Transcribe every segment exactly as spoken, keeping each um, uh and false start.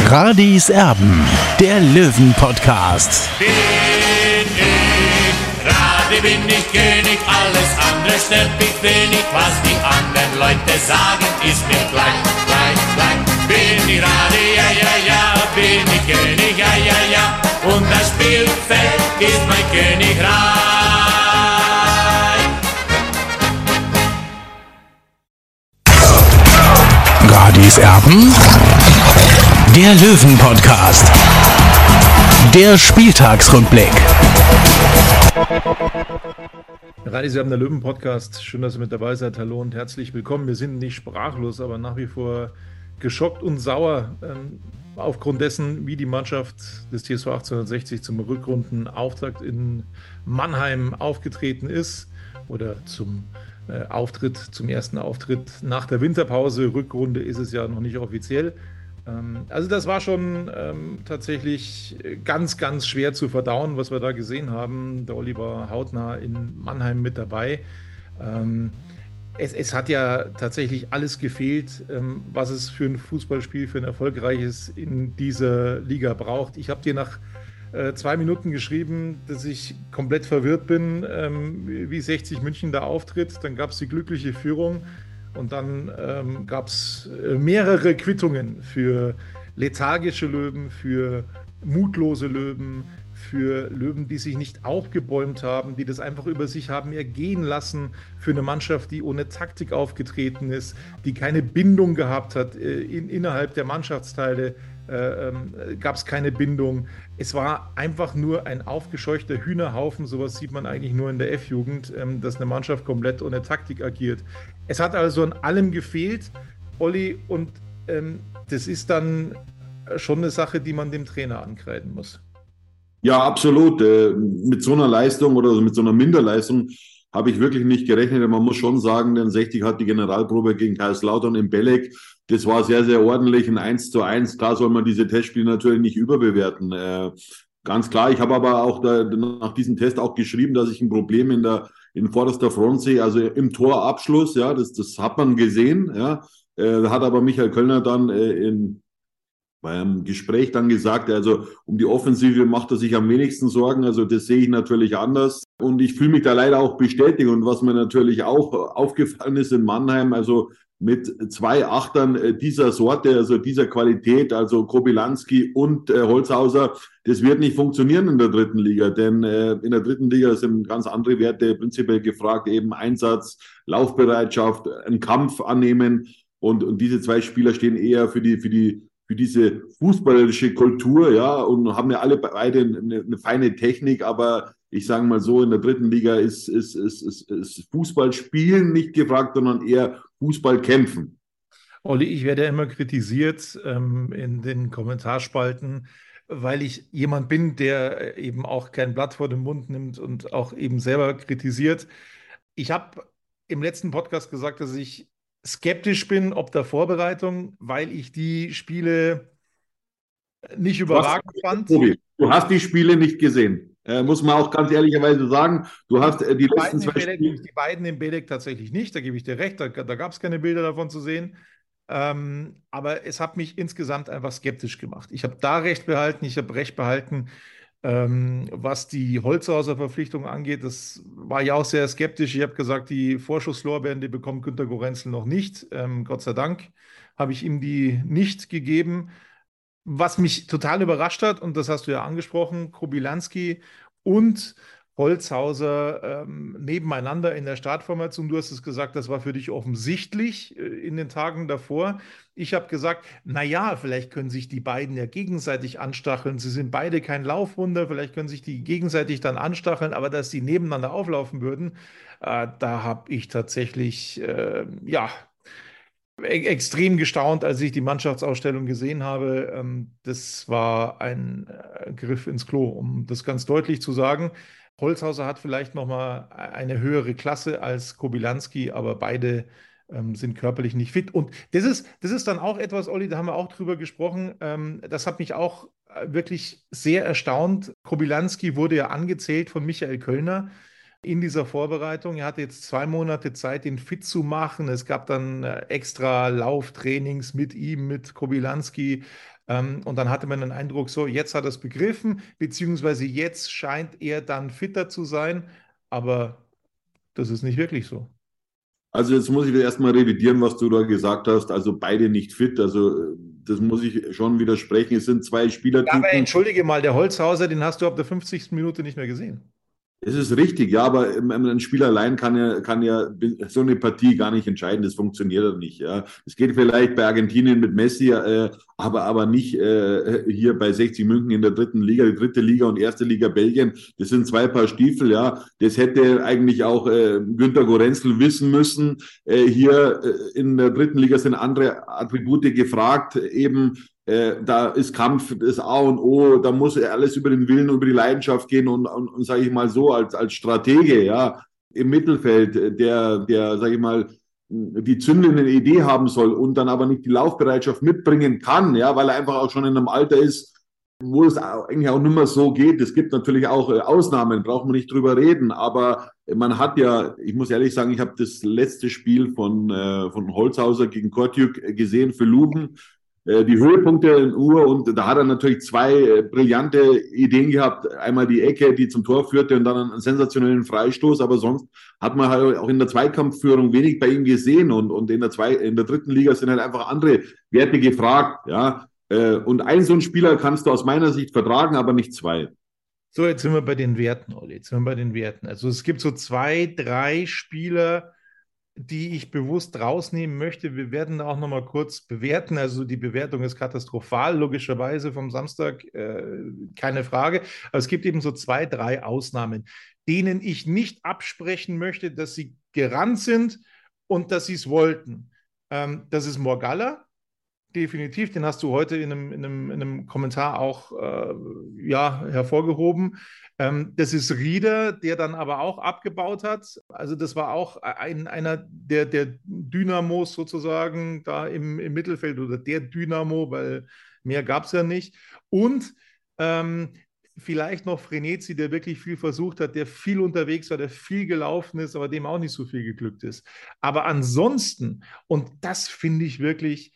Radis Erben, der Löwen-Podcast. Bin ich Radi, bin ich König, alles andere stört mich wenig. Was die anderen Leute sagen, ist mir gleich, gleich, gleich. Bin ich Radi, ja, ja, ja, bin ich König, ja, ja, ja. Und das Spielfeld ist mein Königreich. Radis Erben, der Löwen-Podcast. Der Spieltagsrückblick. Radis Erben, der Löwen-Podcast. Schön, dass ihr mit dabei seid. Hallo und herzlich willkommen. Wir sind nicht sprachlos, aber nach wie vor geschockt und sauer ähm, aufgrund dessen, wie die Mannschaft des T S V achtzehnhundertsechzig zum Rückrundenauftakt in Mannheim aufgetreten ist oder zum äh, Auftritt, zum ersten Auftritt nach der Winterpause. Rückrunde ist es ja noch nicht offiziell. Ähm, also das war schon ähm, tatsächlich ganz, ganz schwer zu verdauen, was wir da gesehen haben. Der Olli war hautnah in Mannheim mit dabei. Ähm, Es, es hat ja tatsächlich alles gefehlt, ähm, was es für ein Fußballspiel, für ein erfolgreiches in dieser Liga braucht. Ich habe dir nach äh, zwei Minuten geschrieben, dass ich komplett verwirrt bin, ähm, wie sechzig München da auftritt. Dann gab es die glückliche Führung und dann ähm, gab es mehrere Quittungen für lethargische Löwen, für mutlose Löwen, für Löwen, die sich nicht aufgebäumt haben, die das einfach über sich haben ergehen lassen, für eine Mannschaft, die ohne Taktik aufgetreten ist, die keine Bindung gehabt hat. In, innerhalb der Mannschaftsteile äh, äh, gab es keine Bindung. Es war einfach nur ein aufgescheuchter Hühnerhaufen, sowas sieht man eigentlich nur in der F-Jugend, ähm, dass eine Mannschaft komplett ohne Taktik agiert. Es hat also an allem gefehlt, Olli, und ähm, das ist dann schon eine Sache, die man dem Trainer ankreiden muss. Ja, absolut. Mit so einer Leistung oder mit so einer Minderleistung habe ich wirklich nicht gerechnet. Man muss schon sagen, denn sechzig hat die Generalprobe gegen Kaiserslautern in Belek. Das war sehr, sehr ordentlich, ein eins zu eins. Klar soll man diese Testspiele natürlich nicht überbewerten. Ganz klar. Ich habe aber auch da, nach diesem Test auch geschrieben, dass ich ein Problem in der in vorderster Front sehe, also im Torabschluss. Ja, das, das hat man gesehen. Ja, hat aber Michael Kölner dann in beim Gespräch dann gesagt, also um die Offensive macht er sich am wenigsten Sorgen, also das sehe ich natürlich anders und ich fühle mich da leider auch bestätigt und was mir natürlich auch aufgefallen ist in Mannheim, also mit zwei Achtern dieser Sorte, also dieser Qualität, also Kobylanski und äh, Holzhauser, das wird nicht funktionieren in der dritten Liga, denn äh, in der dritten Liga sind ganz andere Werte prinzipiell gefragt, eben Einsatz, Laufbereitschaft, einen Kampf annehmen und, und diese zwei Spieler stehen eher für die, für die für diese fußballerische Kultur, ja, und haben ja alle beide eine, eine feine Technik, aber ich sage mal so, in der dritten Liga ist, ist, ist, ist, ist Fußballspielen nicht gefragt, sondern eher Fußballkämpfen. Olli, ich werde ja immer kritisiert ähm, in den Kommentarspalten, weil ich jemand bin, der eben auch kein Blatt vor den Mund nimmt und auch eben selber kritisiert. Ich habe im letzten Podcast gesagt, dass ich skeptisch bin, ob der Vorbereitung, weil ich die Spiele nicht überragend du hast, fand. Tobi, du hast die Spiele nicht gesehen. Äh, muss man auch ganz ehrlicherweise sagen. Du hast äh, die, die letzten zwei Belek, Spiele. Die beiden in Belek tatsächlich nicht, da gebe ich dir recht, da, da gab es keine Bilder davon zu sehen. Ähm, aber es hat mich insgesamt einfach skeptisch gemacht. Ich habe da recht behalten, ich habe recht behalten, Ähm, was die Holzhauser Verpflichtung angeht. Das war ja auch sehr skeptisch. Ich habe gesagt, die Vorschusslorbeeren, die bekommt Günter Gorenzel noch nicht. Ähm, Gott sei Dank habe ich ihm die nicht gegeben. Was mich total überrascht hat, und das hast du ja angesprochen, Kobylanski und Holzhauser ähm, nebeneinander in der Startformation. Du hast es gesagt, das war für dich offensichtlich äh, in den Tagen davor. Ich habe gesagt, naja, vielleicht können sich die beiden ja gegenseitig anstacheln. Sie sind beide kein Laufwunder, vielleicht können sich die gegenseitig dann anstacheln, aber dass sie nebeneinander auflaufen würden, äh, da habe ich tatsächlich, äh, ja, e- extrem gestaunt, als ich die Mannschaftsausstellung gesehen habe. Ähm, das war ein äh, Griff ins Klo, um das ganz deutlich zu sagen. Holzhauser hat vielleicht nochmal eine höhere Klasse als Kobylanski, aber beide ähm, sind körperlich nicht fit. Und das ist, das ist dann auch etwas, Olli, da haben wir auch drüber gesprochen. Ähm, das hat mich auch äh, wirklich sehr erstaunt. Kobylanski wurde ja angezählt von Michael Kölner in dieser Vorbereitung. Er hatte jetzt zwei Monate Zeit, ihn fit zu machen. Es gab dann äh, extra Lauftrainings mit ihm, mit Kobylanski. Ähm, und dann hatte man den Eindruck, so, jetzt hat er es begriffen, beziehungsweise jetzt scheint er dann fitter zu sein. Aber das ist nicht wirklich so. Also jetzt muss ich erstmal revidieren, was du da gesagt hast. Also beide nicht fit. Also das muss ich schon widersprechen. Es sind zwei Ja, aber Spielertypen. entschuldige mal, der Holzhauser, den hast du ab der fünfzigsten Minute nicht mehr gesehen. Es ist richtig, ja, aber ein Spieler allein kann ja, kann ja so eine Partie gar nicht entscheiden. Das funktioniert ja nicht. Ja, es geht vielleicht bei Argentinien mit Messi, äh, aber aber nicht äh, hier bei sechzig München in der dritten Liga, die dritte Liga und erste Liga Belgien. Das sind zwei Paar Stiefel. Ja, das hätte eigentlich auch äh, Günter Gorenzel wissen müssen. Äh, hier äh, in der dritten Liga sind andere Attribute gefragt, eben. Äh, da ist Kampf das A und O, da muss alles über den Willen, über die Leidenschaft gehen und, und, und sage ich mal so, als, als Stratege, ja, im Mittelfeld, der, der, sage ich mal, die zündende Idee haben soll und dann aber nicht die Laufbereitschaft mitbringen kann, ja, weil er einfach auch schon in einem Alter ist, wo es eigentlich auch nicht mehr so geht. Es gibt natürlich auch Ausnahmen, braucht man nicht drüber reden, aber man hat ja, ich muss ehrlich sagen, ich habe das letzte Spiel von, äh, von Holzhauser gegen Kortjuk gesehen für Luben, die Höhepunkte in Uhr und da hat er natürlich zwei äh, brillante Ideen gehabt. Einmal die Ecke, die zum Tor führte und dann einen sensationellen Freistoß, aber sonst hat man halt auch in der Zweikampfführung wenig bei ihm gesehen und, und in der zwei, in der dritten Liga sind halt einfach andere Werte gefragt, ja. Äh, und einen so einen Spieler kannst du aus meiner Sicht vertragen, aber nicht zwei. So, jetzt sind wir bei den Werten, Olli. Jetzt sind wir bei den Werten. Also es gibt so zwei, drei Spieler, die ich bewusst rausnehmen möchte. Wir werden auch noch mal kurz bewerten. Also die Bewertung ist katastrophal, logischerweise vom Samstag, äh, keine Frage. Aber es gibt eben so zwei, drei Ausnahmen, denen ich nicht absprechen möchte, dass sie gerannt sind und dass sie es wollten. Ähm, das ist Morgalla. Definitiv, den hast du heute in einem, in einem, in einem Kommentar auch äh, ja, hervorgehoben. Ähm, das ist Rieder, der dann aber auch abgebaut hat. Also das war auch ein, einer der, der Dynamos sozusagen da im, im Mittelfeld oder der Dynamo, weil mehr gab es ja nicht. Und ähm, vielleicht noch Frenetzi, der wirklich viel versucht hat, der viel unterwegs war, der viel gelaufen ist, aber dem auch nicht so viel geglückt ist. Aber ansonsten, und das finde ich wirklich...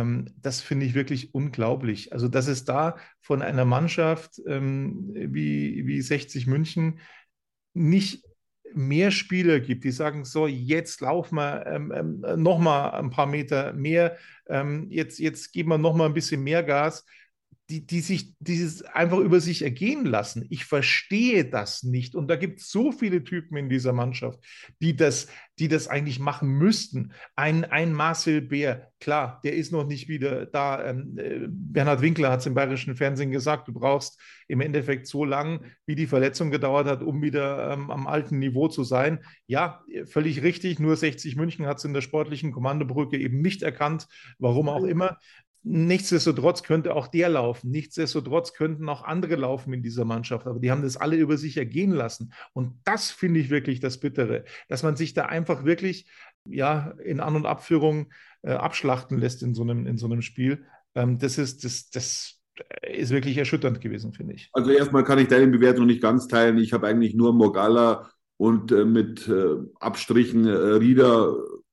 Das finde ich wirklich unglaublich. Also, dass es da von einer Mannschaft ähm, wie, wie sechzig München nicht mehr Spieler gibt, die sagen, so, jetzt laufen wir ähm, ähm, noch mal ein paar Meter mehr, ähm, jetzt, jetzt geben wir noch mal ein bisschen mehr Gas, die, die sich dieses einfach über sich ergehen lassen. Ich verstehe das nicht. Und da gibt es so viele Typen in dieser Mannschaft, die das, die das eigentlich machen müssten. Ein, ein Marcel Beer, klar, der ist noch nicht wieder da. Ähm, äh, Bernhard Winkler hat es im Bayerischen Fernsehen gesagt, du brauchst im Endeffekt so lang, wie die Verletzung gedauert hat, um wieder ähm, am alten Niveau zu sein. Ja, völlig richtig, nur sechzig München hat es in der sportlichen Kommandobrücke eben nicht erkannt, warum auch immer. Nichtsdestotrotz könnte auch der laufen. Nichtsdestotrotz könnten auch andere laufen in dieser Mannschaft. Aber die haben das alle über sich ergehen lassen. Und das finde ich wirklich das Bittere, dass man sich da einfach wirklich ja, in An- und Abführung äh, abschlachten lässt in so einem, in so einem Spiel. Ähm, das ist, das, das ist wirklich erschütternd gewesen, finde ich. Also erstmal kann ich deine Bewertung nicht ganz teilen. Ich habe eigentlich nur Morgalla und äh, mit äh, Abstrichen äh, Rieder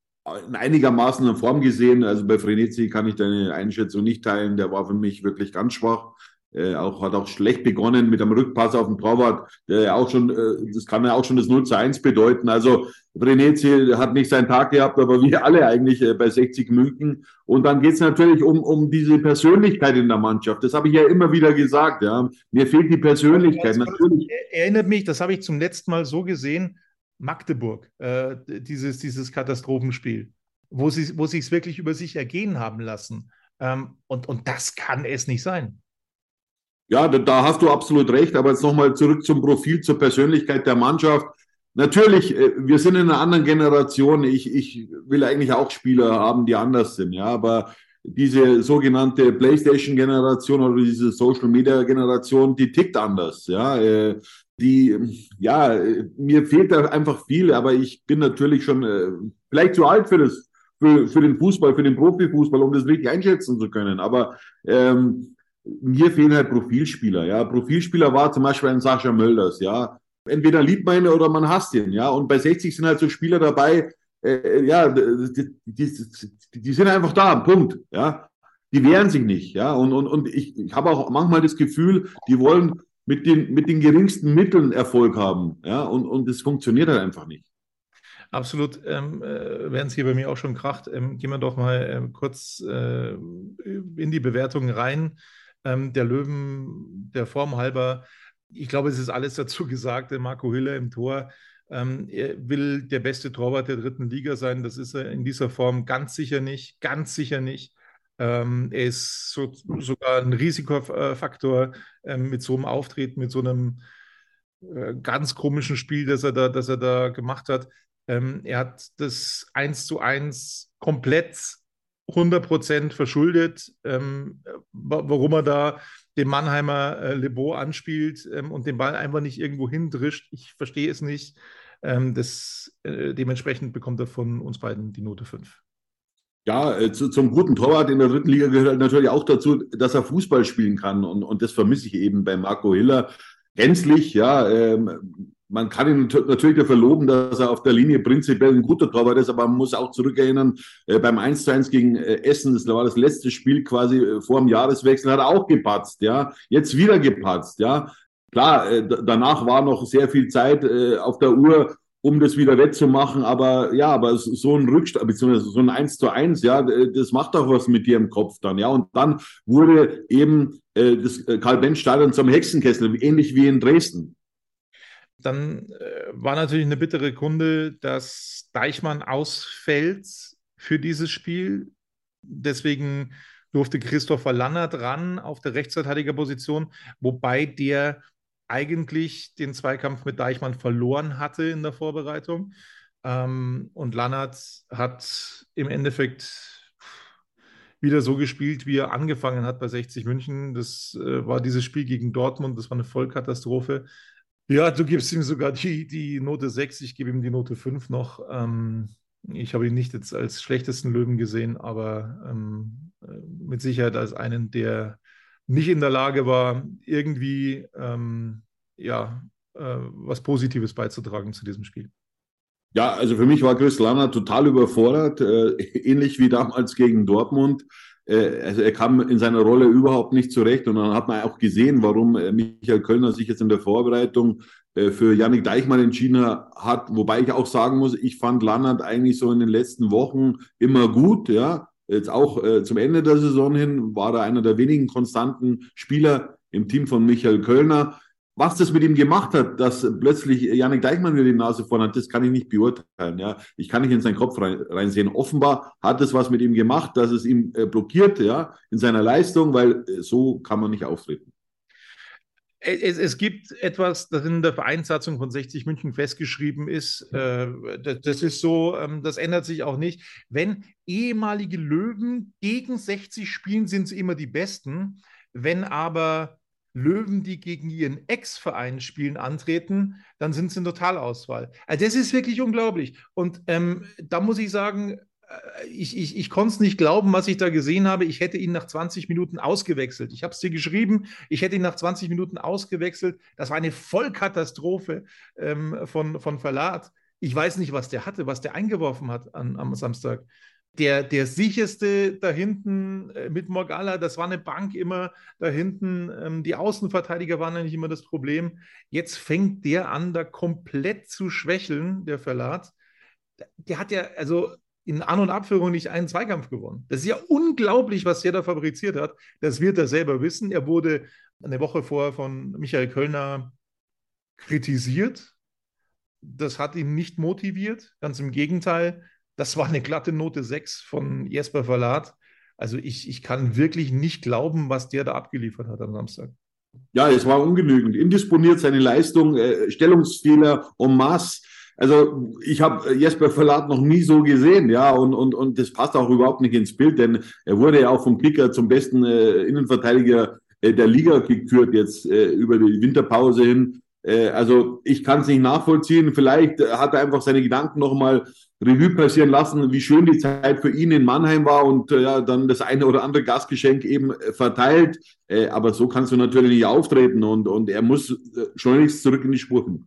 in einigermaßen in Form gesehen. Also bei Frenetzi kann ich deine Einschätzung nicht teilen. Der war für mich wirklich ganz schwach. Äh, auch, hat auch schlecht begonnen mit einem Rückpass auf den Torwart. Der auch schon, äh, das kann ja auch schon das null zu eins bedeuten. Also Frenetzi hat nicht seinen Tag gehabt, aber wir alle eigentlich äh, bei sechzig München. Und dann geht es natürlich um, um diese Persönlichkeit in der Mannschaft. Das habe ich ja immer wieder gesagt. Ja. Mir fehlt die Persönlichkeit. Natürlich. Erinnert mich, das habe ich zum letzten Mal so gesehen, Magdeburg, äh, dieses, dieses Katastrophenspiel, wo sie wo sie es wirklich über sich ergehen haben lassen. Ähm, und, und das kann es nicht sein. Ja, da, da hast du absolut recht. Aber jetzt nochmal zurück zum Profil, zur Persönlichkeit der Mannschaft. Natürlich, äh, wir sind in einer anderen Generation. Ich, ich will eigentlich auch Spieler haben, die anders sind. Ja, aber diese sogenannte PlayStation-Generation oder diese Social-Media-Generation, die tickt anders. Ja, äh, die, ja, mir fehlt da einfach viel, aber ich bin natürlich schon äh, vielleicht zu alt für das, für, für den Fußball, für den Profifußball, um das richtig einschätzen zu können. Aber ähm, mir fehlen halt Profilspieler. Ja, Profilspieler war zum Beispiel ein Sascha Mölders. Ja, entweder liebt man ihn oder man hasst ihn. Ja, und bei sechzig sind halt so Spieler dabei. Äh, ja, die, die, die sind einfach da. Punkt. Ja. die wehren sich nicht. Ja? Und, und, und ich, ich habe auch manchmal das Gefühl, die wollen mit den, mit den geringsten Mitteln Erfolg haben. Ja? Und, und das funktioniert halt einfach nicht. Absolut, ähm, äh, während es hier bei mir auch schon kracht, ähm, gehen wir doch mal ähm, kurz äh, in die Bewertung rein. Ähm, der Löwen, der Form halber, ich glaube, es ist alles dazu gesagt. Der Marco Hiller im Tor, ähm, er will der beste Torwart der dritten Liga sein. Das ist er in dieser Form ganz sicher nicht, ganz sicher nicht. Ähm, er ist so, sogar ein Risikofaktor ähm, mit so einem Auftreten, mit so einem äh, ganz komischen Spiel, das er da, das er da gemacht hat. Ähm, er hat das eins zu eins komplett hundert Prozent verschuldet, ähm, warum er da den Mannheimer äh, Lebo anspielt ähm, und den Ball einfach nicht irgendwo hindrischt. Ich verstehe es nicht. Ähm, das, äh, dementsprechend bekommt er von uns beiden die Note fünf. Ja, äh, zu, zum guten Torwart in der dritten Liga gehört halt natürlich auch dazu, dass er Fußball spielen kann. Und, und das vermisse ich eben bei Marco Hiller gänzlich. Ja, ähm, man kann ihn natürlich dafür loben, dass er auf der Linie prinzipiell ein guter Torwart ist, aber man muss auch zurückerinnern, äh, beim eins zu eins gegen äh, Essen, das war das letzte Spiel quasi äh, vor dem Jahreswechsel, hat er auch gepatzt, ja, jetzt wieder gepatzt, ja. Klar, äh, danach war noch sehr viel Zeit äh, auf der Uhr, um das wieder wettzumachen, aber ja, aber so ein Rückstand, beziehungsweise so ein eins zu eins, ja, das macht auch was mit dir im Kopf dann, ja, und dann wurde eben äh, das Karl-Benz-Stadion zum Hexenkessel, ähnlich wie in Dresden. Dann äh, war natürlich eine bittere Kunde, dass Deichmann ausfällt für dieses Spiel. Deswegen durfte Christopher Lannert ran auf der Rechtsverteidigerposition, wobei der eigentlich den Zweikampf mit Deichmann verloren hatte in der Vorbereitung. Ähm, und Lannert hat im Endeffekt wieder so gespielt, wie er angefangen hat bei sechzig München. Das äh, war dieses Spiel gegen Dortmund, das war eine Vollkatastrophe. Ja, du gibst ihm sogar die, die Note sechs, ich gebe ihm die Note fünf noch. Ähm, ich habe ihn nicht jetzt als schlechtesten Löwen gesehen, aber ähm, mit Sicherheit als einen, der nicht in der Lage war, irgendwie ähm, ja, äh, was Positives beizutragen zu diesem Spiel. Ja, also für mich war Chris Lannert total überfordert, äh, ähnlich wie damals gegen Dortmund. Äh, also er kam in seiner Rolle überhaupt nicht zurecht und dann hat man auch gesehen, warum äh, Michael Kölner sich jetzt in der Vorbereitung äh, für Yannick Deichmann entschieden hat, wobei ich auch sagen muss, ich fand Lannert eigentlich so in den letzten Wochen immer gut, ja. Jetzt auch äh, zum Ende der Saison hin war er einer der wenigen konstanten Spieler im Team von Michael Kölner. Was das mit ihm gemacht hat, dass plötzlich Yannick Deichmann wieder die Nase vorn hat, das kann ich nicht beurteilen. Ja, ich kann nicht in seinen Kopf rein, reinsehen. Offenbar hat es was mit ihm gemacht, dass es ihm äh, blockiert, ja, in seiner Leistung, weil äh, so kann man nicht auftreten. Es, es gibt etwas, das in der Vereinssatzung von sechzig München festgeschrieben ist. Äh, das, das ist so, ähm, das ändert sich auch nicht. Wenn ehemalige Löwen gegen sechzig spielen, sind sie immer die Besten. Wenn aber Löwen, die gegen ihren Ex-Verein spielen, antreten, dann sind sie in Totalauswahl. Also das ist wirklich unglaublich. Und ähm, da muss ich sagen, ich, ich, ich konnte es nicht glauben, was ich da gesehen habe. Ich hätte ihn nach zwanzig Minuten ausgewechselt. Ich habe es dir geschrieben, ich hätte ihn nach zwanzig Minuten ausgewechselt. Das war eine Vollkatastrophe ähm, von, von Verlat. Ich weiß nicht, was der hatte, was der eingeworfen hat an, am Samstag. Der, der sicherste da hinten äh, mit Morgalla, das war eine Bank immer da hinten. Ähm, die Außenverteidiger waren eigentlich immer das Problem. Jetzt fängt der an, da komplett zu schwächeln, der Verlat. Der hat ja, also in An- und Abführung nicht einen Zweikampf gewonnen. Das ist ja unglaublich, was der da fabriziert hat. Das wird er selber wissen. Er wurde eine Woche vorher von Michael Kölner kritisiert. Das hat ihn nicht motiviert. Ganz im Gegenteil. Das war eine glatte Note sechs von Jesper Verlat. Also ich, ich kann wirklich nicht glauben, was der da abgeliefert hat am Samstag. Ja, es war ungenügend. Indisponiert seine Leistung, äh, Stellungsfehler en masse. Also ich habe Jesper Verlat noch nie so gesehen, ja, und, und, und das passt auch überhaupt nicht ins Bild, denn er wurde ja auch vom Kicker zum besten äh, Innenverteidiger äh, der Liga gekürt jetzt äh, über die Winterpause hin. Äh, also ich kann es nicht nachvollziehen. Vielleicht hat er einfach seine Gedanken nochmal Revue passieren lassen, wie schön die Zeit für ihn in Mannheim war und äh, ja, dann das eine oder andere Gastgeschenk eben äh, verteilt. Äh, aber so kannst du natürlich nicht auftreten und, und er muss äh, schleunigst zurück in die Spur finden.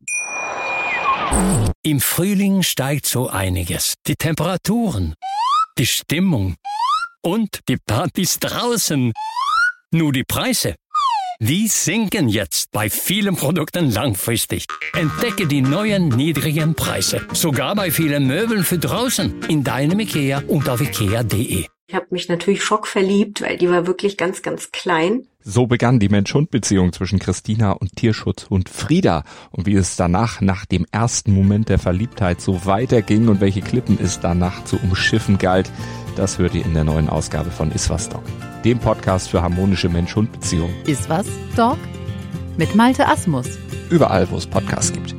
Im Frühling steigt so einiges. Die Temperaturen, die Stimmung, Und die Partys draußen. Nur die Preise, die sinken jetzt bei vielen Produkten langfristig. Entdecke die neuen niedrigen Preise. Sogar bei vielen Möbeln für draußen. In deinem IKEA und auf ikea punkt de. Ich habe mich natürlich schockverliebt, weil die war wirklich ganz, ganz klein. So begann die Mensch-Hund-Beziehung zwischen Christina und Tierschutzhund Frieda. Und wie es danach, nach dem ersten Moment der Verliebtheit, so weiterging und welche Klippen es danach zu umschiffen galt, das hört ihr in der neuen Ausgabe von Iswas Dog, dem Podcast für harmonische Mensch-Hund-Beziehungen. Iswas Dog mit Malte Asmus. Überall, wo es Podcasts gibt.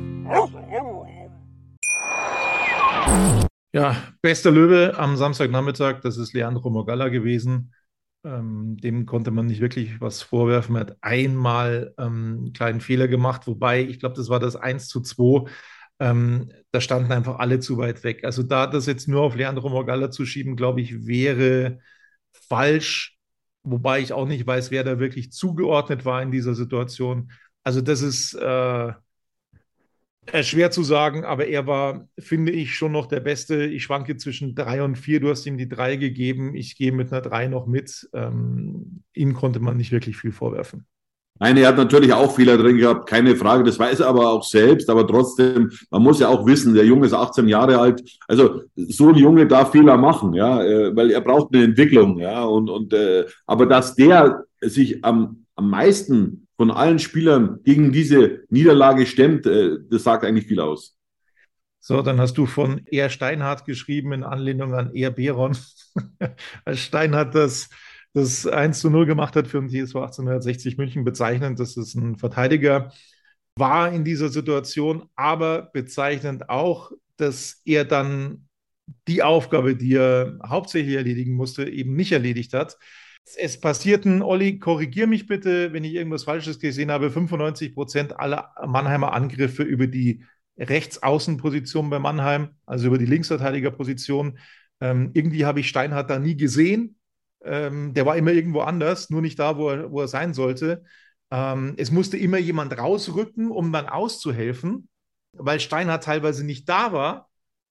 Ja, bester Löwe am Samstagnachmittag, das ist Leandro Morgalla gewesen. Ähm, dem konnte man nicht wirklich was vorwerfen. Er hat einmal ähm, einen kleinen Fehler gemacht, wobei, ich glaube, das war das eins zu zwei. Ähm, da standen einfach alle zu weit weg. Also da das jetzt nur auf Leandro Morgalla zu schieben, glaube ich, wäre falsch. Wobei ich auch nicht weiß, wer da wirklich zugeordnet war in dieser Situation. Also das ist äh, Äh, schwer zu sagen, aber er war, finde ich, schon noch der Beste. Ich schwanke zwischen drei und vier. Du hast ihm die drei gegeben. Ich gehe mit einer drei noch mit. Ähm, ihm konnte man nicht wirklich viel vorwerfen. Nein, er hat natürlich auch Fehler drin gehabt, keine Frage. Das weiß er aber auch selbst. Aber trotzdem, man muss ja auch wissen, der Junge ist achtzehn Jahre alt. Also so ein Junge darf Fehler machen, ja, weil er braucht eine Entwicklung, ja. Und und äh, aber dass der sich am am meisten von allen Spielern gegen diese Niederlage stemmt, äh, das sagt eigentlich viel aus. So, dann hast du von Er Steinhardt geschrieben in Anlehnung an Er Beron. Als Steinhardt das, das eins zu null gemacht hat für den T S V achtzehnhundertsechzig München, bezeichnend, dass es ein Verteidiger war in dieser Situation, aber bezeichnend auch, dass er dann die Aufgabe, die er hauptsächlich erledigen musste, eben nicht erledigt hat. Es passierten, Olli, korrigier mich bitte, wenn ich irgendwas Falsches gesehen habe, fünfundneunzig Prozent aller Mannheimer Angriffe über die Rechtsaußenposition bei Mannheim, also über die Linksverteidigerposition. Ähm, irgendwie habe ich Steinhardt da nie gesehen. Ähm, der war immer irgendwo anders, nur nicht da, wo er, wo er sein sollte. Ähm, es musste immer jemand rausrücken, um dann auszuhelfen, weil Steinhardt teilweise nicht da war.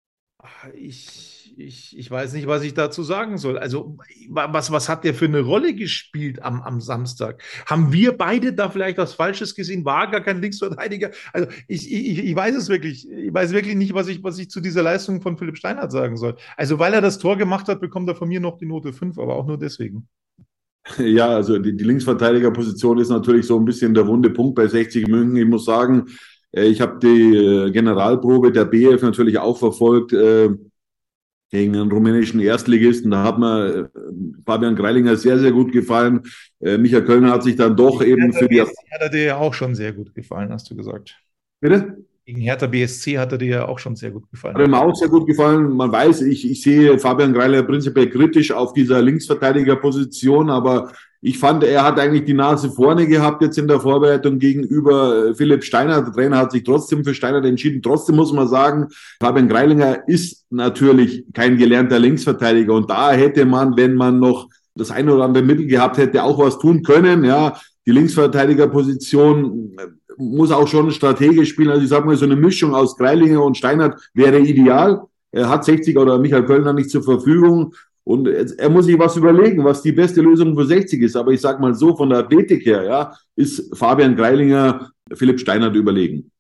Ich, ich, ich weiß nicht, was ich dazu sagen soll. Also, was, was hat der für eine Rolle gespielt am, am Samstag? Haben wir beide da vielleicht was Falsches gesehen? War gar kein Linksverteidiger? Also, ich, ich, ich weiß es wirklich. Ich weiß wirklich nicht, was ich, was ich zu dieser Leistung von Philipp Steinhardt sagen soll. Also, weil er das Tor gemacht hat, bekommt er von mir noch die Note fünf, aber auch nur deswegen. Ja, also die, die Linksverteidigerposition ist natürlich so ein bisschen der wunde Punkt bei sechzig München. Ich muss sagen, ich habe die Generalprobe der B F natürlich auch verfolgt äh, gegen einen rumänischen Erstligisten. Da hat mir äh, Fabian Greilinger sehr, sehr gut gefallen. Äh, Michael Kölner hat sich dann doch gegen eben Hertha für die... B S C hat er dir ja auch schon sehr gut gefallen, hast du gesagt. Bitte? Gegen Hertha B S C hat er dir ja auch schon sehr gut gefallen. Hat mir auch sehr gut gefallen. Man weiß, ich, ich sehe Fabian Greilinger prinzipiell kritisch auf dieser Linksverteidigerposition, aber ich fand, er hat eigentlich die Nase vorne gehabt jetzt in der Vorbereitung gegenüber Philipp Steinhardt. Der Trainer hat sich trotzdem für Steinhardt entschieden. Trotzdem muss man sagen, Fabian Greilinger ist natürlich kein gelernter Linksverteidiger. Und da hätte man, wenn man noch das eine oder andere Mittel gehabt hätte, auch was tun können. Ja, die Linksverteidigerposition muss auch schon strategisch spielen. Also ich sag mal, so eine Mischung aus Greilinger und Steinhardt wäre ideal. Er hat sechzig oder Michael Kölner nicht zur Verfügung. Und er muss sich was überlegen, was die beste Lösung für sechzig ist. Aber ich sage mal so, von der Athletik her, ja, ist Fabian Greilinger Philipp Steinhardt überlegen.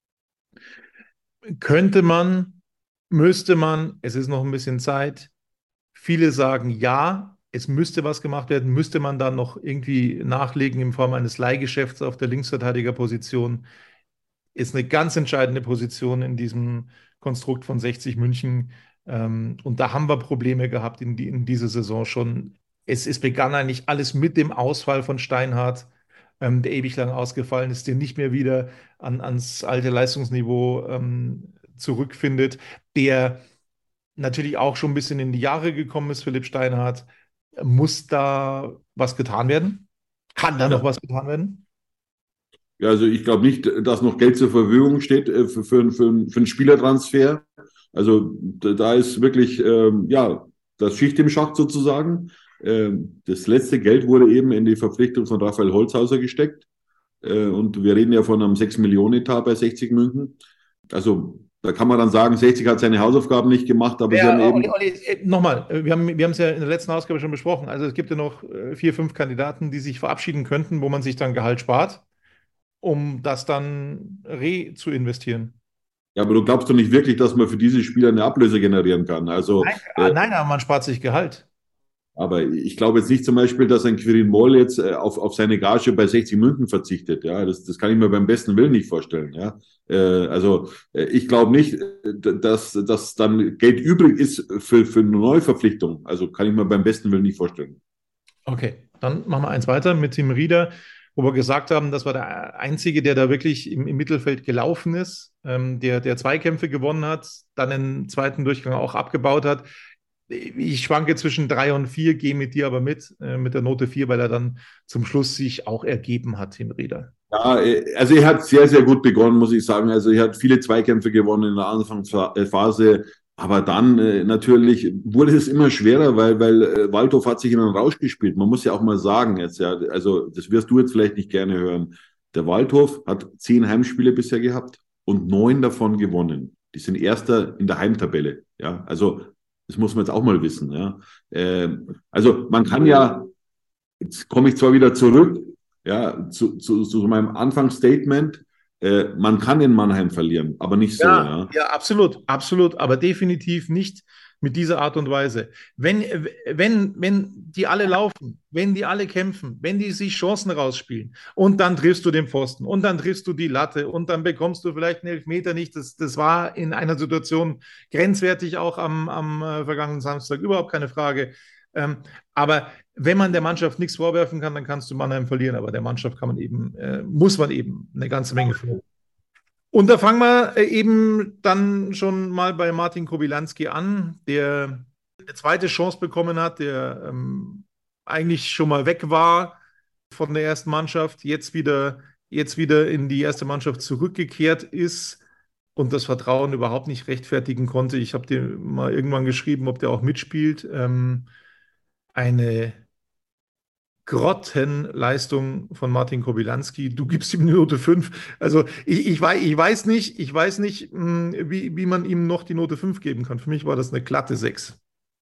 Könnte man, müsste man, es ist noch ein bisschen Zeit. Viele sagen ja, es müsste was gemacht werden. Müsste man dann noch irgendwie nachlegen in Form eines Leihgeschäfts auf der Linksverteidigerposition. Ist eine ganz entscheidende Position in diesem Konstrukt von sechzig München. Und da haben wir Probleme gehabt in, die, in dieser Saison schon. Es, es begann eigentlich alles mit dem Ausfall von Steinhardt, ähm, der ewig lang ausgefallen ist, der nicht mehr wieder an, ans alte Leistungsniveau ähm, zurückfindet, der natürlich auch schon ein bisschen in die Jahre gekommen ist, Philipp Steinhardt. Muss da was getan werden? Kann da noch was getan werden? Ja, also ich glaube nicht, dass noch Geld zur Verfügung steht äh, für, für, für, für einen Spielertransfer. Also da ist wirklich, ähm, ja, das Schicht im Schacht sozusagen. Ähm, das letzte Geld wurde eben in die Verpflichtung von Raphael Holzhauser gesteckt. Äh, und wir reden ja von einem sechs Millionen Etat bei sechzig München. Also da kann man dann sagen, sechzig hat seine Hausaufgaben nicht gemacht, aber sie Ja, haben eben. Olli, Olli, äh, nochmal, äh, wir haben, wir haben es ja in der letzten Ausgabe schon besprochen. Also es gibt ja noch äh, vier, fünf Kandidaten, die sich verabschieden könnten, wo man sich dann Gehalt spart, um das dann re zu investieren. Ja, aber du glaubst doch nicht wirklich, dass man für diese Spieler eine Ablöse generieren kann. Also, Nein, ah, äh, nein, aber man spart sich Gehalt. aber ich glaube jetzt nicht zum Beispiel, dass ein Quirin Moll jetzt äh, auf, auf seine Gage bei sechzig München verzichtet. Ja, das, das kann ich mir beim besten Willen nicht vorstellen. Ja, äh, also äh, ich glaube nicht, äh, dass, dass dann Geld übrig ist für, für eine Neuverpflichtung. Also kann ich mir beim besten Willen nicht vorstellen. Okay, dann machen wir eins weiter mit Tim Rieder, wo wir gesagt haben, das war der Einzige, der da wirklich im, im Mittelfeld gelaufen ist, ähm, der, der Zweikämpfe gewonnen hat, dann im zweiten Durchgang auch abgebaut hat. Ich schwanke zwischen drei und vier, gehe mit dir aber mit, äh, mit der Note vier, weil er dann zum Schluss sich auch ergeben hat, Tim Rieder. Ja, äh, also er hat sehr, sehr gut begonnen, muss ich sagen. Also er hat viele Zweikämpfe gewonnen in der Anfangsphase. Aber dann äh, natürlich wurde es immer schwerer, weil, weil äh, Waldhof hat sich in einen Rausch gespielt. Man muss ja auch mal sagen, jetzt, ja, also das wirst du jetzt vielleicht nicht gerne hören. Der Waldhof hat zehn Heimspiele bisher gehabt und neun davon gewonnen. Die sind Erster in der Heimtabelle. Ja, also das muss man jetzt auch mal wissen. Ja, äh, also man kann ja, jetzt komme ich zwar wieder zurück, ja, zu, zu, zu meinem Anfangsstatement. Äh, man kann in Mannheim verlieren, aber nicht so. Ja, ja. ja, absolut, absolut, aber definitiv nicht mit dieser Art und Weise. Wenn, wenn, wenn die alle laufen, wenn die alle kämpfen, wenn die sich Chancen rausspielen und dann triffst du den Pfosten und dann triffst du die Latte und dann bekommst du vielleicht einen Elfmeter nicht. Das, das war in einer Situation grenzwertig auch am, am äh, vergangenen Samstag, überhaupt keine Frage. Ähm, aber wenn man der Mannschaft nichts vorwerfen kann, dann kannst du Mannheim verlieren, aber der Mannschaft kann man eben, äh, muss man eben eine ganze Menge vorwerfen. Und da fangen wir eben dann schon mal bei Martin Kobylanski an, der eine zweite Chance bekommen hat, der ähm, eigentlich schon mal weg war von der ersten Mannschaft, jetzt wieder, jetzt wieder in die erste Mannschaft zurückgekehrt ist und das Vertrauen überhaupt nicht rechtfertigen konnte. Ich habe dir mal irgendwann geschrieben, ob der auch mitspielt. Ähm, eine Grottenleistung von Martin Kobylanski. Du gibst ihm eine Note fünf. Also ich, ich, weiß, ich weiß nicht, ich weiß nicht, wie, wie man ihm noch die Note fünf geben kann. Für mich war das eine glatte sechs.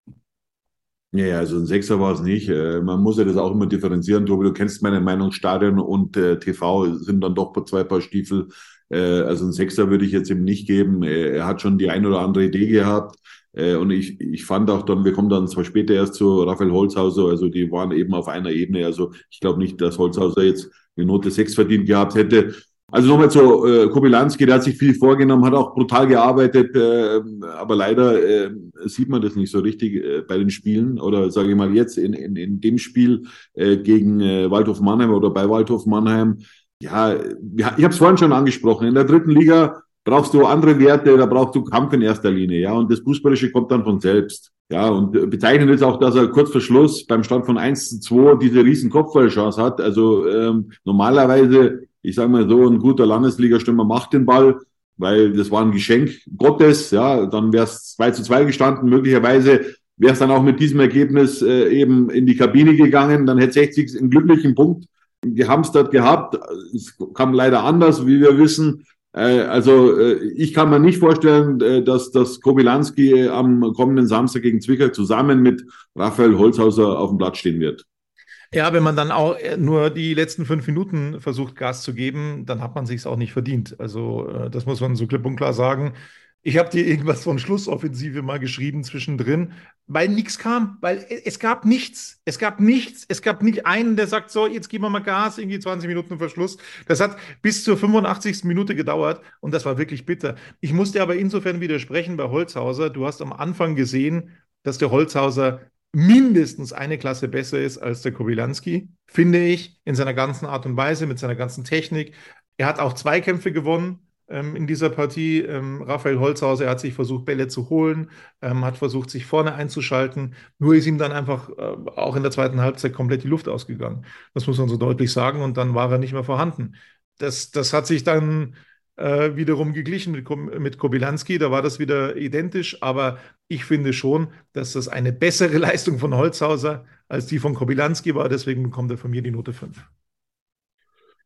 Ja, ja, also ein Sechser war es nicht. Man muss ja das auch immer differenzieren. Tobi, du kennst meine Meinung, Stadion und äh, T V sind dann doch zwei Paar Stiefel. Äh, also ein Sechser würde ich jetzt ihm nicht geben. Er hat schon die ein oder andere Idee gehabt. Äh, und ich, ich fand auch dann, wir kommen dann zwar später erst zu Raphael Holzhauser, also die waren eben auf einer Ebene. Also ich glaube nicht, dass Holzhauser jetzt eine Note sechs verdient gehabt hätte. Also nochmal zu äh, Kobylanski, der hat sich viel vorgenommen, hat auch brutal gearbeitet, äh, aber leider äh, sieht man das nicht so richtig äh, bei den Spielen oder sage ich mal jetzt in, in, in dem Spiel äh, gegen äh, Waldhof Mannheim oder bei Waldhof Mannheim. Ja, ja ich habe es vorhin schon angesprochen, in der dritten Liga brauchst du andere Werte, da brauchst du Kampf in erster Linie, ja, und das Fußballische kommt dann von selbst. Ja, und bezeichnet ist auch, dass er kurz vor Schluss beim Stand von eins zu zwei diese riesen Kopfballchance hat. Also ähm, normalerweise, ich sage mal so, ein guter Landesligastürmer macht den Ball, weil das war ein Geschenk Gottes. Ja, dann wäre es zwei zu zwei gestanden. Möglicherweise wäre es dann auch mit diesem Ergebnis äh, eben in die Kabine gegangen. Dann hätte sechzig einen glücklichen Punkt gehamstert gehabt. Es kam leider anders, wie wir wissen. Also ich kann mir nicht vorstellen, dass, dass Kobylanski am kommenden Samstag gegen Zwickau zusammen mit Raphael Holzhauser auf dem Platz stehen wird. Ja, wenn man dann auch nur die letzten fünf Minuten versucht, Gas zu geben, dann hat man sich es auch nicht verdient. Also das muss man so klipp und klar sagen. Ich habe dir irgendwas von Schlussoffensive mal geschrieben zwischendrin, weil nichts kam, weil es gab nichts. Es gab nichts. Es gab nicht einen, der sagt, so, jetzt geben wir mal Gas, irgendwie zwanzig Minuten Verschluss. Das hat bis zur fünfundachtzigsten Minute gedauert und das war wirklich bitter. Ich muss dir aber insofern widersprechen bei Holzhauser. Du hast am Anfang gesehen, dass der Holzhauser mindestens eine Klasse besser ist als der Kobylanski, finde ich, in seiner ganzen Art und Weise, mit seiner ganzen Technik. Er hat auch Zweikämpfe gewonnen in dieser Partie. Ähm, Raphael Holzhauser, er hat sich versucht, Bälle zu holen, ähm, hat versucht, sich vorne einzuschalten. Nur ist ihm dann einfach äh, auch in der zweiten Halbzeit komplett die Luft ausgegangen. Das muss man so deutlich sagen. Und dann war er nicht mehr vorhanden. Das, das hat sich dann äh, wiederum geglichen mit, mit Kobylanski. Da war das wieder identisch. Aber ich finde schon, dass das eine bessere Leistung von Holzhauser als die von Kobylanski war. Deswegen bekommt er von mir die Note fünf.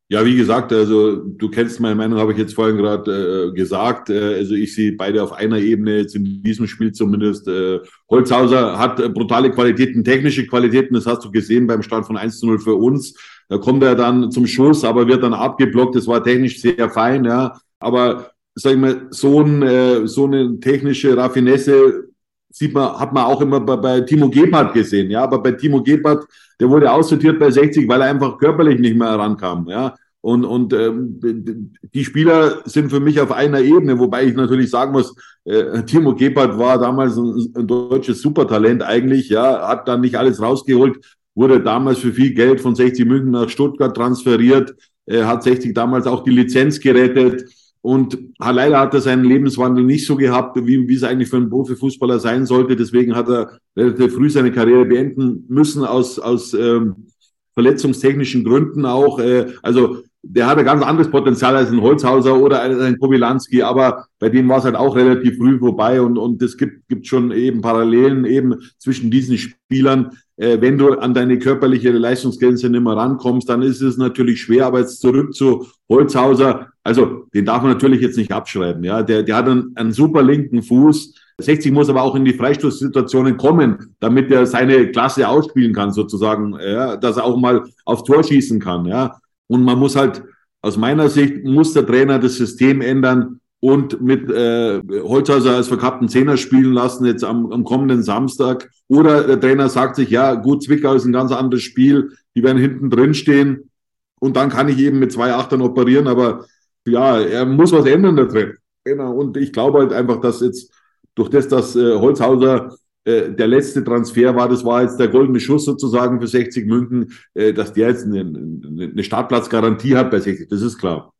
Ja, wie gesagt, also du kennst meine Meinung, habe ich jetzt vorhin gerade äh, gesagt. Äh, also ich sehe beide auf einer Ebene, jetzt in diesem Spiel zumindest. Äh, Holzhauser hat äh, brutale Qualitäten, technische Qualitäten, das hast du gesehen beim Stand von eins zu null für uns. Da kommt er dann zum Schuss, aber wird dann abgeblockt. Das war technisch sehr fein, ja. Aber sag ich mal, so, ein, äh, so eine technische Raffinesse sieht man, hat man auch immer bei, bei Timo Gebhardt gesehen, ja. Aber bei Timo Gebhardt, der wurde aussortiert bei sechzig, weil er einfach körperlich nicht mehr herankam, ja. Und, und ähm, die Spieler sind für mich auf einer Ebene, wobei ich natürlich sagen muss, äh, Timo Gebhardt war damals ein, ein deutsches Supertalent eigentlich, ja, hat dann nicht alles rausgeholt, wurde damals für viel Geld von sechzig München nach Stuttgart transferiert, äh, hat sechzig damals auch die Lizenz gerettet und leider hat er seinen Lebenswandel nicht so gehabt, wie, wie es eigentlich für einen Profifußballer sein sollte. Deswegen hat er relativ früh seine Karriere beenden müssen aus, aus ähm, verletzungstechnischen Gründen auch. Äh, also der hatte ganz anderes Potenzial als ein Holzhauser oder ein Kobylanski, aber bei dem war es halt auch relativ früh vorbei und und es gibt gibt schon eben Parallelen eben zwischen diesen Spielern. Äh, wenn du an deine körperliche Leistungsgrenze nicht mehr rankommst, dann ist es natürlich schwer, aber jetzt zurück zu Holzhauser, also den darf man natürlich jetzt nicht abschreiben, ja, der der hat einen, einen super linken Fuß. sechzig muss aber auch in die Freistoßsituationen kommen, damit er seine Klasse ausspielen kann sozusagen, ja, dass er auch mal aufs Tor schießen kann, ja. Und man muss halt, aus meiner Sicht, muss der Trainer das System ändern und mit äh, Holzhauser als verkappten Zehner spielen lassen, jetzt am, am kommenden Samstag. Oder der Trainer sagt sich, ja gut, Zwickau ist ein ganz anderes Spiel, die werden hinten drin stehen und dann kann ich eben mit zwei Achtern operieren, aber ja, er muss was ändern, der Trainer. Genau. Und ich glaube halt einfach, dass jetzt durch das, dass äh, Holzhauser äh, der letzte Transfer war, das war jetzt der goldene Schuss sozusagen für sechzig München, äh, dass der jetzt eine, eine Startplatzgarantie hat bei sechzig, das ist klar.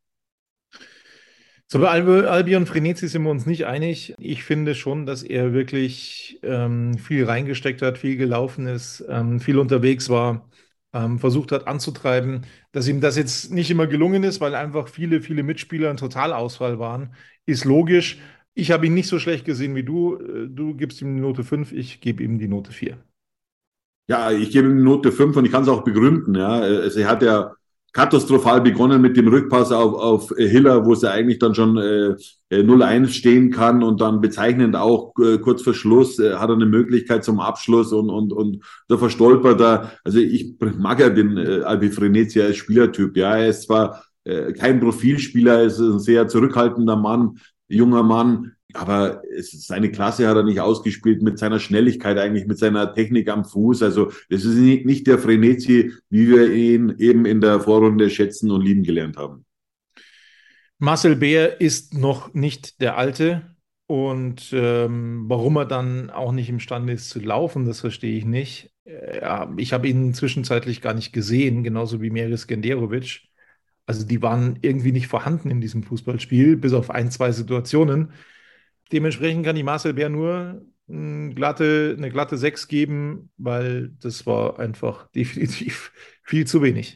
So, bei Albion Frenetzi sind wir uns nicht einig. Ich finde schon, dass er wirklich ähm, viel reingesteckt hat, viel gelaufen ist, ähm, viel unterwegs war, ähm, versucht hat anzutreiben. Dass ihm das jetzt nicht immer gelungen ist, weil einfach viele, viele Mitspieler ein Totalausfall waren, ist logisch. Ich habe ihn nicht so schlecht gesehen wie du. Du gibst ihm die Note fünf, ich gebe ihm die Note vier. Ja, ich gebe ihm die Note fünf und ich kann es auch begründen. Ja. Also er hat ja katastrophal begonnen mit dem Rückpass auf, auf Hiller, wo es ja eigentlich dann schon äh, null eins stehen kann und dann bezeichnend auch äh, kurz vor Schluss äh, hat er eine Möglichkeit zum Abschluss und und und da verstolpert er. Also ich mag ja den äh, Albi Frenetzi als Spielertyp. Ja, er ist zwar äh, kein Profilspieler, er ist ein sehr zurückhaltender Mann, junger Mann, aber es, seine Klasse hat er nicht ausgespielt mit seiner Schnelligkeit eigentlich, mit seiner Technik am Fuß. Also es ist nicht, nicht der Frenetzi, wie wir ihn eben in der Vorrunde schätzen und lieben gelernt haben. Marcel Beer ist noch nicht der Alte und ähm, warum er dann auch nicht imstande ist zu laufen, das verstehe ich nicht. Ja, ich habe ihn zwischenzeitlich gar nicht gesehen, genauso wie Meris Genderovic. Also die waren irgendwie nicht vorhanden in diesem Fußballspiel, bis auf ein, zwei Situationen. Dementsprechend kann ich Marcel Beer nur eine glatte, eine glatte sechs geben, weil das war einfach definitiv viel zu wenig.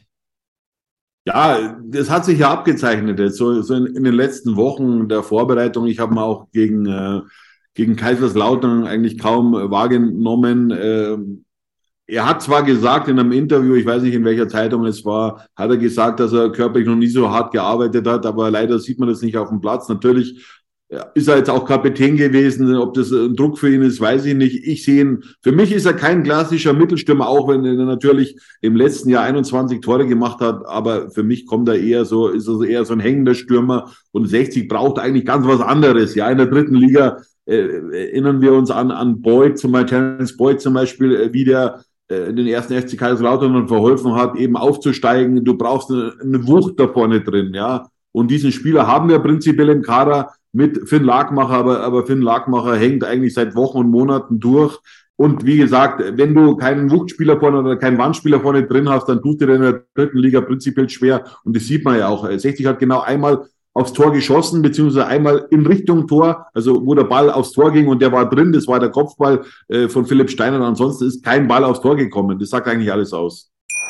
Ja, das hat sich ja abgezeichnet jetzt, so, so in, in den letzten Wochen der Vorbereitung. Ich habe mal auch gegen, äh, gegen Kaiserslautern eigentlich kaum wahrgenommen. Äh, er hat zwar gesagt in einem Interview, ich weiß nicht in welcher Zeitung es war, hat er gesagt, dass er körperlich noch nie so hart gearbeitet hat, aber leider sieht man das nicht auf dem Platz. Natürlich ist er jetzt auch Kapitän gewesen, ob das ein Druck für ihn ist, weiß ich nicht. Ich sehe ihn, für mich ist er kein klassischer Mittelstürmer, auch wenn er natürlich im letzten Jahr einundzwanzig Tore gemacht hat, aber für mich kommt er eher so, ist er eher so ein hängender Stürmer und sechzig braucht eigentlich ganz was anderes. Ja, in der dritten Liga äh, erinnern wir uns an, an Boyd, zum Beispiel, Terence Boyd zum Beispiel, äh, wie der äh, den ersten F C Kaiserslautern verholfen hat, eben aufzusteigen. Du brauchst eine, eine Wucht da vorne drin, ja. Und diesen Spieler haben wir prinzipiell im Kader mit Finn Lagmacher, aber, aber Finn Lagmacher hängt eigentlich seit Wochen und Monaten durch. Und wie gesagt, wenn du keinen Wuchtspieler vorne oder keinen Wandspieler vorne drin hast, dann tut dir in der dritten Liga prinzipiell schwer. Und das sieht man ja auch. sechzig hat genau einmal aufs Tor geschossen, beziehungsweise einmal in Richtung Tor, also wo der Ball aufs Tor ging und der war drin, das war der Kopfball äh, von Philipp Steiner. Ansonsten ist kein Ball aufs Tor gekommen. Das sagt eigentlich alles aus.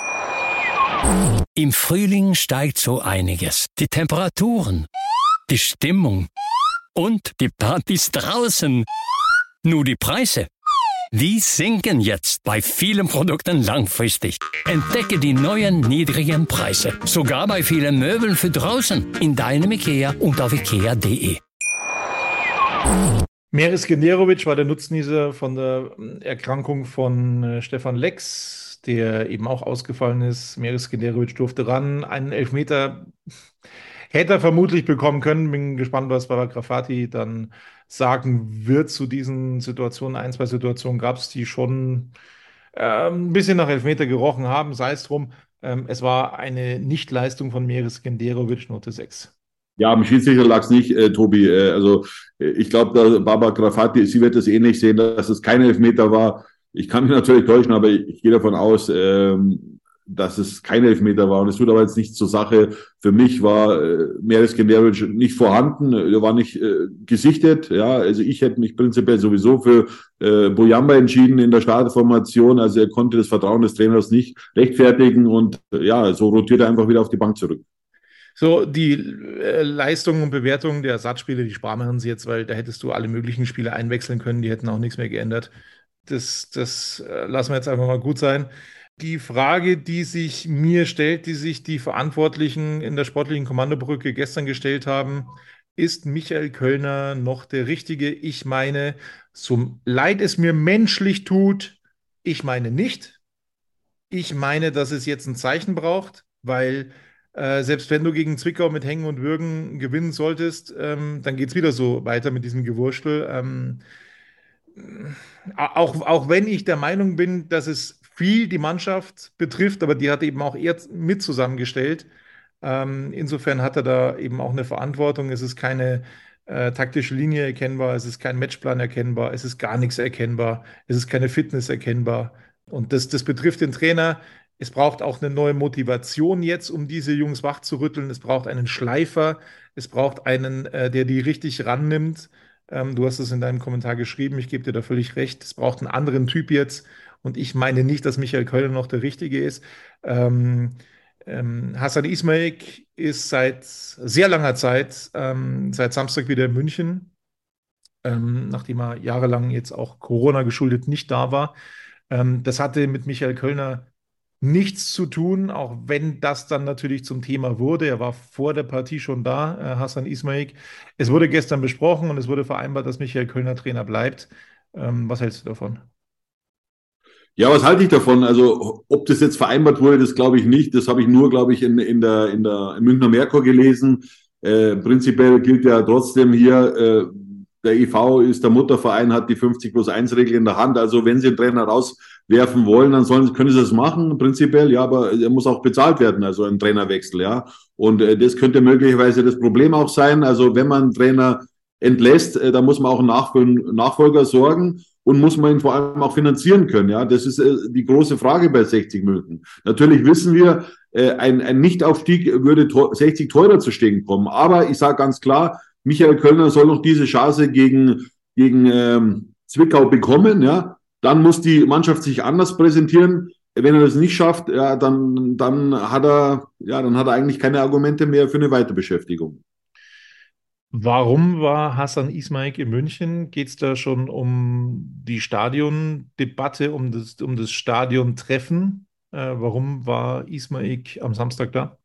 Im Frühling steigt so einiges. Die Temperaturen, die Stimmung und die Partys draußen. Nur die Preise, Die sinken jetzt bei vielen Produkten langfristig. Entdecke die neuen niedrigen Preise. Sogar bei vielen Möbeln für draußen. In deinem IKEA und auf ikea punkt de. Meris Genderovic war der Nutznießer von der Erkrankung von äh, Stefan Lex, der eben auch ausgefallen ist. Meris Genderovic durfte ran. Einen Elfmeter hätte er vermutlich bekommen können. Bin gespannt, was Baba Grafati dann sagen wird zu diesen Situationen. Ein, zwei Situationen gab es, die schon äh, ein bisschen nach Elfmeter gerochen haben. Sei es drum, ähm, es war eine Nichtleistung von Meris Genderovic, Note sechs. Ja, am Schiedsrichter lag es nicht, äh, Tobi. Äh, also äh, ich glaube, Baba Grafati, sie wird es ähnlich sehen, dass es kein Elfmeter war. Ich kann mich natürlich täuschen, aber ich, ich gehe davon aus, ähm, dass es kein Elfmeter war. Und es tut aber jetzt nichts zur Sache. Für mich war äh, Meris Genderovic nicht vorhanden. Er war nicht äh, gesichtet. Ja, also ich hätte mich prinzipiell sowieso für äh, Boyamba entschieden in der Startformation. Also er konnte das Vertrauen des Trainers nicht rechtfertigen. Und äh, ja, so rotiert er einfach wieder auf die Bank zurück. So, die äh, Leistungen und Bewertungen der Ersatzspiele, die sparen wir uns jetzt, weil da hättest du alle möglichen Spiele einwechseln können. Die hätten auch nichts mehr geändert. Das, das äh, lassen wir jetzt einfach mal gut sein. Die Frage, die sich mir stellt, die sich die Verantwortlichen in der sportlichen Kommandobrücke gestern gestellt haben, ist Michael Kölner noch der Richtige? Ich meine, so leid es mir menschlich tut, ich meine nicht. Ich meine, dass es jetzt ein Zeichen braucht, weil äh, selbst wenn du gegen Zwickau mit Hängen und Würgen gewinnen solltest, ähm, dann geht es wieder so weiter mit diesem Gewurschtel. Ähm, auch, auch wenn ich der Meinung bin, dass es viel die Mannschaft betrifft, aber die hat eben auch er mit zusammengestellt. Ähm, insofern hat er da eben auch eine Verantwortung. Es ist keine äh, taktische Linie erkennbar, es ist kein Matchplan erkennbar, es ist gar nichts erkennbar, es ist keine Fitness erkennbar. Und das, das betrifft den Trainer. Es braucht auch eine neue Motivation jetzt, um diese Jungs wach zu rütteln. Es braucht einen Schleifer, es braucht einen, äh, der die richtig rannimmt. Ähm, du hast es in deinem Kommentar geschrieben, ich gebe dir da völlig recht. Es braucht einen anderen Typ jetzt. Und ich meine nicht, dass Michael Kölner noch der Richtige ist. Ähm, ähm, Hasan İsmaik ist seit sehr langer Zeit, ähm, seit Samstag wieder in München, ähm, nachdem er jahrelang jetzt auch Corona geschuldet nicht da war. Ähm, das hatte mit Michael Kölner nichts zu tun, auch wenn das dann natürlich zum Thema wurde. Er war vor der Partie schon da, äh, Hasan İsmaik. Es wurde gestern besprochen und es wurde vereinbart, dass Michael Kölner Trainer bleibt. Ähm, was hältst du davon? Ja, was halte ich davon? Also, ob das jetzt vereinbart wurde, das glaube ich nicht. Das habe ich nur, glaube ich, in, in der, in der, im Münchner Merkur gelesen. Äh, prinzipiell gilt ja trotzdem hier, äh, der I V ist der Mutterverein, hat die fünfzig plus eins Regel in der Hand. Also, wenn sie einen Trainer rauswerfen wollen, dann sollen, können sie das machen, prinzipiell. Ja, aber er muss auch bezahlt werden, also ein Trainerwechsel, ja. Und äh, das könnte möglicherweise das Problem auch sein. Also, wenn man einen Trainer entlässt, äh, dann muss man auch einen Nachfol- Nachfolger sorgen. Und muss man ihn vor allem auch finanzieren können. Ja, das ist äh, die große Frage bei sechzig München. Natürlich wissen wir, äh, ein, ein Nichtaufstieg würde te- sechzig teurer zu stehen kommen. Aber ich sage ganz klar, Michael Kölner soll noch diese Chance gegen, gegen ähm, Zwickau bekommen. Ja, dann muss die Mannschaft sich anders präsentieren. Wenn er das nicht schafft, ja, dann, dann hat er, ja, dann hat er eigentlich keine Argumente mehr für eine Weiterbeschäftigung. Warum war Hasan İsmaik in München? Geht es da schon um die Stadiondebatte, um das, um das Stadiontreffen? Äh, warum war İsmaik am Samstag da?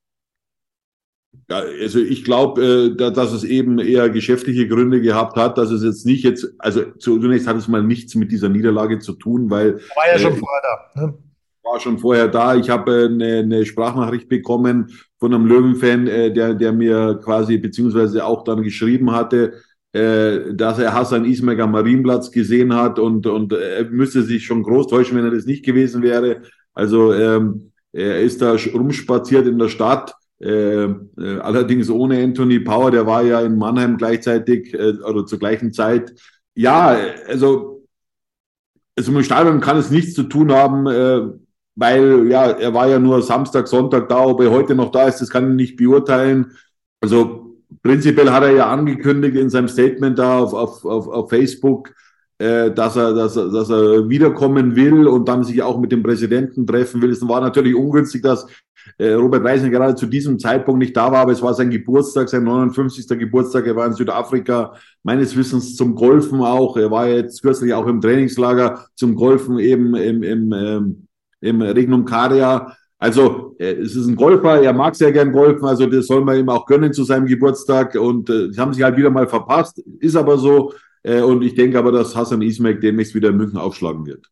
Ja, also ich glaube, äh, da, dass es eben eher geschäftliche Gründe gehabt hat, dass es jetzt nicht jetzt, also zunächst hat es mal nichts mit dieser Niederlage zu tun, weil... War ja schon äh, vorher da, ne? War schon vorher da. Ich habe eine, eine Sprachnachricht bekommen von einem Löwen-Fan, äh, der, der mir quasi beziehungsweise auch dann geschrieben hatte, äh, dass er Hasan İsmaik am Marienplatz gesehen hat und, und er müsste sich schon groß täuschen, wenn er das nicht gewesen wäre. Also ähm, er ist da rumspaziert in der Stadt, äh, äh, allerdings ohne Anthony Power, der war ja in Mannheim gleichzeitig äh, oder zur gleichen Zeit. Ja, also, also mit dem Stadion kann es nichts zu tun haben, äh, weil ja, er war ja nur Samstag, Sonntag da, ob er heute noch da ist, das kann ich nicht beurteilen. Also prinzipiell hat er ja angekündigt in seinem Statement da auf, auf, auf, auf Facebook, äh, dass er, dass er, dass er wiederkommen will und dann sich auch mit dem Präsidenten treffen will. Es war natürlich ungünstig, dass äh, Robert Reisner gerade zu diesem Zeitpunkt nicht da war, aber es war sein Geburtstag, sein neunundfünfzigster Geburtstag. Er war in Südafrika, meines Wissens zum Golfen auch. Er war jetzt kürzlich auch im Trainingslager zum Golfen eben im, im, ähm, im Regnum Caria. Also äh, es ist ein Golfer, er mag sehr gern golfen, also das soll man ihm auch gönnen zu seinem Geburtstag. Und äh, sie haben sich halt wieder mal verpasst, ist aber so. Äh, und ich denke aber, dass Hasan Ismail demnächst wieder in München aufschlagen wird.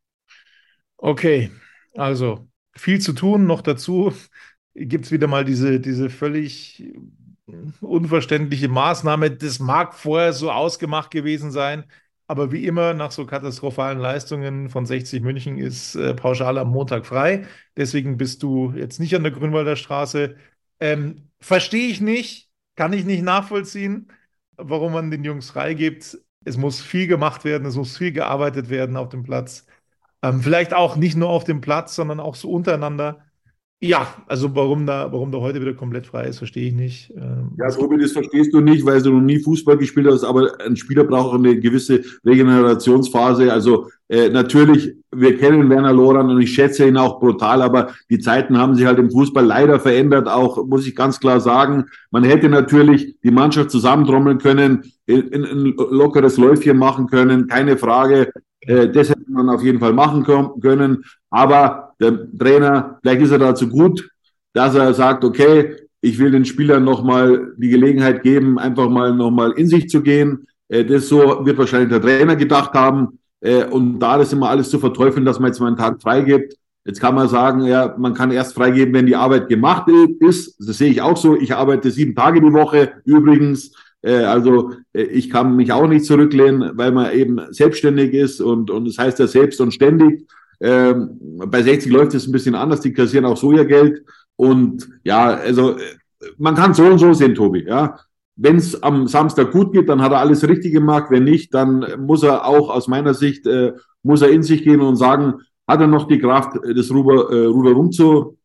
Okay, also viel zu tun. Noch dazu gibt es wieder mal diese, diese völlig unverständliche Maßnahme. Das mag vorher so ausgemacht gewesen sein, aber wie immer nach so katastrophalen Leistungen von sechzig München ist äh, pauschal am Montag frei. Deswegen bist du jetzt nicht an der Grünwalder Straße. Ähm, verstehe ich nicht, kann ich nicht nachvollziehen, warum man den Jungs freigibt. Es muss viel gemacht werden, es muss viel gearbeitet werden auf dem Platz. Ähm, vielleicht auch nicht nur auf dem Platz, sondern auch so untereinander. Ja, also warum da, warum da heute wieder komplett frei ist, verstehe ich nicht. Ähm, Ja, Tobi, das verstehst du nicht, weil du noch nie Fußball gespielt hast, aber ein Spieler braucht auch eine gewisse Regenerationsphase. Also äh, natürlich, wir kennen Werner Lorand und ich schätze ihn auch brutal, aber die Zeiten haben sich halt im Fußball leider verändert, auch muss ich ganz klar sagen. Man hätte natürlich die Mannschaft zusammentrommeln können, in, in ein lockeres Läufchen machen können, keine Frage. Äh, das hätte man auf jeden Fall machen können, aber der Trainer, vielleicht ist er dazu gut, dass er sagt, okay, ich will den Spielern nochmal die Gelegenheit geben, einfach mal nochmal in sich zu gehen. Äh, das so wird wahrscheinlich der Trainer gedacht haben. Äh, und da das immer alles zu verteufeln, dass man jetzt mal einen Tag freigibt. Jetzt kann man sagen, ja, man kann erst freigeben, wenn die Arbeit gemacht ist. Das sehe ich auch so. Ich arbeite sieben Tage die Woche übrigens. Äh, also äh, ich kann mich auch nicht zurücklehnen, weil man eben selbstständig ist und, und das heißt ja selbst und ständig. Ähm, bei sechzig läuft es ein bisschen anders. Die kassieren auch so ihr Geld. Und ja, also man kann so und so sehen, Tobi. Ja, wenn es am Samstag gut geht, dann hat er alles richtig gemacht. Wenn nicht, dann muss er auch aus meiner Sicht äh, muss er in sich gehen und sagen, hat er noch die Kraft, das Ruder, äh, Ruder rum zu,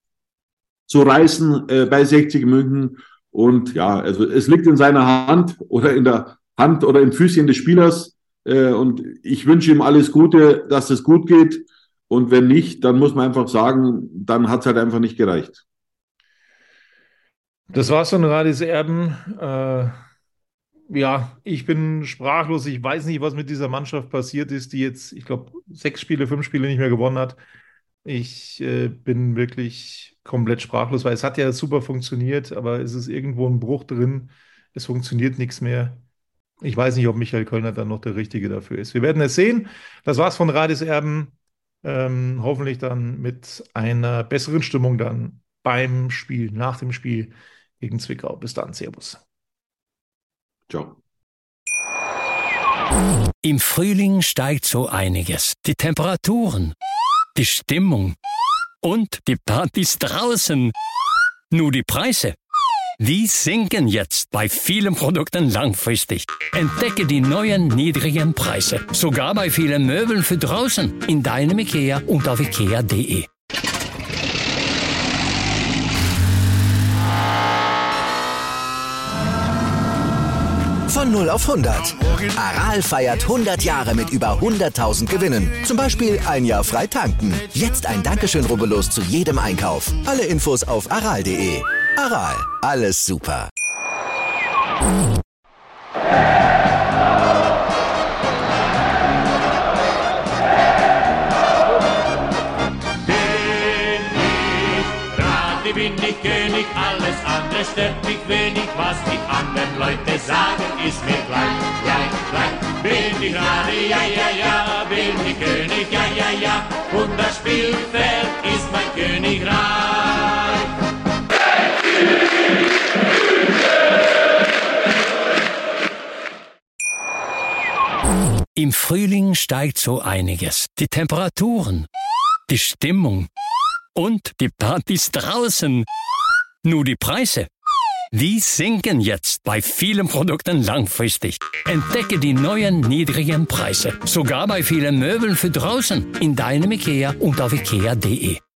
zu reißen äh, bei sechzig München. Und ja, also es liegt in seiner Hand oder in der Hand oder im Füßchen des Spielers. Äh, und ich wünsche ihm alles Gute, dass es gut geht. Und wenn nicht, dann muss man einfach sagen, dann hat es halt einfach nicht gereicht. Das war's von Radis Erben. Äh, ja, ich bin sprachlos. Ich weiß nicht, was mit dieser Mannschaft passiert ist, die jetzt, ich glaube, sechs Spiele, fünf Spiele nicht mehr gewonnen hat. Ich äh, bin wirklich komplett sprachlos, weil es hat ja super funktioniert, aber es ist irgendwo ein Bruch drin. Es funktioniert nichts mehr. Ich weiß nicht, ob Michael Kölner dann noch der Richtige dafür ist. Wir werden es sehen. Das war's von Radis Erben. Ähm, hoffentlich dann mit einer besseren Stimmung dann beim Spiel, nach dem Spiel gegen Zwickau. Bis dann, Servus. Ciao. Im Frühling steigt so einiges. Die Temperaturen, die Stimmung und die Partys draußen. Nur die Preise, die sinken jetzt bei vielen Produkten langfristig. Entdecke die neuen niedrigen Preise. Sogar bei vielen Möbeln für draußen. In deinem IKEA und auf ikea punkt de. Von null auf hundert. Aral feiert hundert Jahre mit über hunderttausend Gewinnen. Zum Beispiel ein Jahr frei tanken. Jetzt ein Dankeschön, rubbellos zu jedem Einkauf. Alle Infos auf aral punkt de. Aral, alles super. Bin ich König, alles andere stört mich wenig, was die anderen Leute sagen, ist mir gleich, gleich, gleich. Bin ich Rade, ja, ja, ja, bin ich König, ja, ja, ja, und das Spielfeld ist mein Königreich. Im Frühling steigt so einiges. Die Temperaturen, die Stimmung und die Partys draußen. Nur die Preise, die sinken jetzt bei vielen Produkten langfristig. Entdecke die neuen niedrigen Preise. Sogar bei vielen Möbeln für draußen. In deinem IKEA und auf ikea punkt de.